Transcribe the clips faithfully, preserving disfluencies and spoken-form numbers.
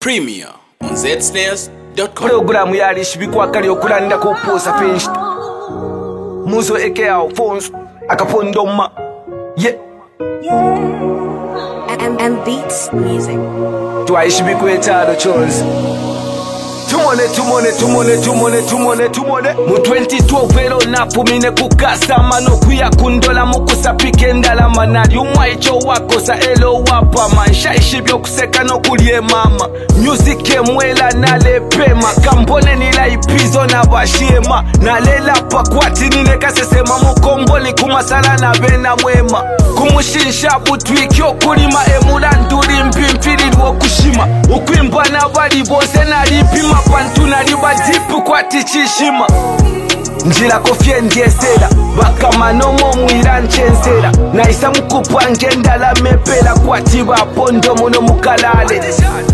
Premier on z snares dot com. Programu yalishibikwa kali okulanda kuposa penshita Muzo eke Alphonse akapondoma yeah M M Beats Music. Twayishibikwa etalo chonzi Tumone, tumone, tumone, tumone, tumone, tumone Mu twenty twelve ero napumine kukasa mano kuya kundola mukusapike ndalama nali umwaicho wakosa elo wapa mansha ishibyo kuseka no kulie mama Music emwela nalepema kambone nila ipizo na bashiema nalela pakwati nine kasesema mukomboni kumasala na bena mwema kumushinsha butwikyo kulima emula nduri mpimpililwo kushima ukwimba na bali bose nalipima pantu naliba dipu kwa tichishima njila kofye ndiesera bakamanomo mwira nchensera naisa mkupa ngendala mepela kwa tiba pondo muno mukalale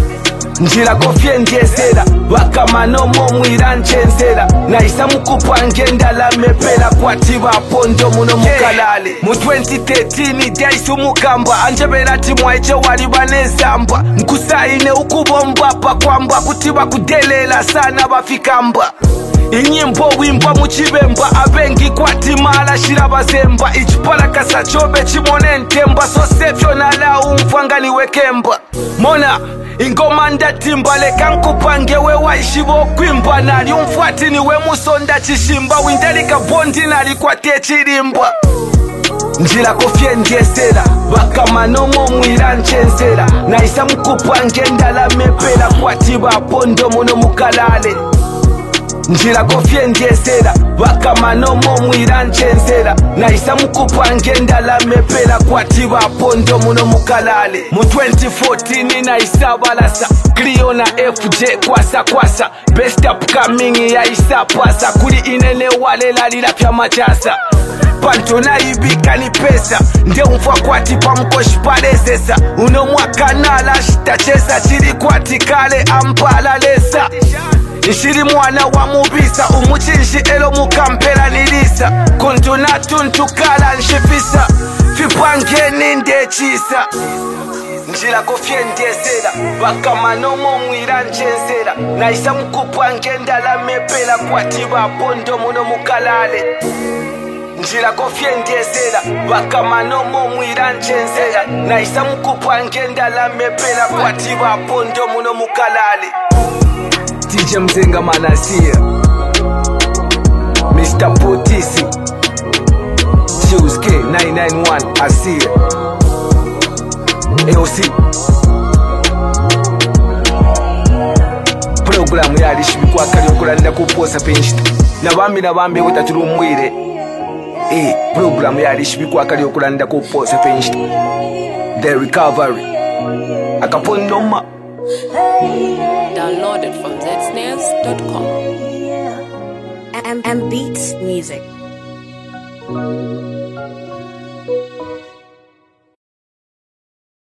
njila kofye ndiesera bakamanomo mwira nchensera naisa mkupa ngendala mepela kwa tiba pondo muno mukalale mu twenty thirteen daisu mukamba anjebera timwaiche waliba nezamba mkusaine ukubomba pa kwamba kutiba kudelela sana bafikamba inyimbo wimba muchibemba abengi kwatimala shirabazemba ichiparakasa chobe chimone ntemba sosefyo nala umfangani wekemba mona ingoma ndatimba leka nkupange we waishibo kwimba nali umfuati ni we musonda chishimba windelika bondi nali kwate chirimba njila kofye ndiesera bakamanomo mwira nchensera naisa mkupange ndala mepela kwatiba pondo muno mukalale njila kofye ndiesera bakamanomo mwira nchensera naisa mkupa ngendala mepela kwatiba pondo muno mukalale mu twenty fourteen naisa balasa Clio na F J kwasa kwasa best upcoming ya isa pasa kuli inene wale lalila pya machasa panto na ibika ni pesa nde umfwa kwati pa mkoshi palesesa uno mwaka nala shitachesa chiri kwati kale ampala lesa Ishiri mwana wa mubisa umuchinshi elo mukampera nilisa kuntu na tuntu kala nshifisa fipange ninde chisa njila kofye ndiesera bakamanomo mwira nchensera naisa mkupa ngendala mepela kwatiba pondo muno mukalale njila kofye ndiesera bakamanomo mwira nchensera naisa mkupa ngendala mepela kwatiba pondo muno mukalale D J Mzenga Manasia Mister Potisi Jules K nine nine one Asia A O C Programu yalishibikwa kali okulanda kuposa penshita nabambi nabambi wetachuru mwire Eh, programu yalishibikwa kali okulanda kuposa penshita The Recovery Akapondoma Downloaded from z snares dot com. M M Beats Music.